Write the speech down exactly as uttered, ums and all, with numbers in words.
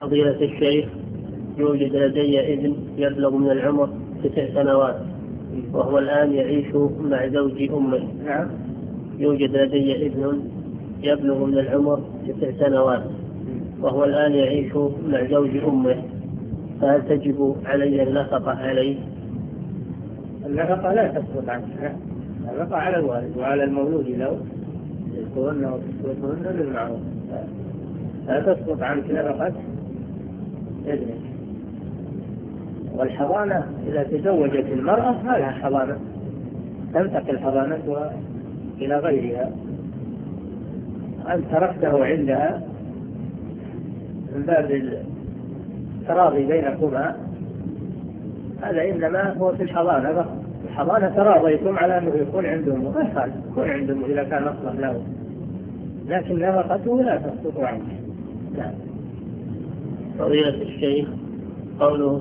فضيلة الشيخ، يوجد لدي ابن يبلغ من العمر تسع سنوات وهو الآن يعيش مع زوج أمه. نعم. يوجد لدي ابن يبلغ من العمر تسع سنوات وهو الآن يعيش مع زوج أمه، فهل تجب علي النفقة عليه؟ النفقة لا تسقط عنه، النفقة على الوالد وعلى المولود له، يذكرن وتسقطهن بالمعروف، لا تسقط عنك نفقة ابنك. والحضانة إذا تزوجت المرأة ما لها حضانة، تنتقل حضانتها إلى غيرها. أنت تركته عندها من باب التراضي بينكما، هذا إنما هو في الحضانة. الحضانة تراضيتم على أنه يكون عندهم، ما يخالف يكون عندهم إذا كان أصلح له، لكن نفقته لا تسقط عنه. فضيلة الشيخ، قوله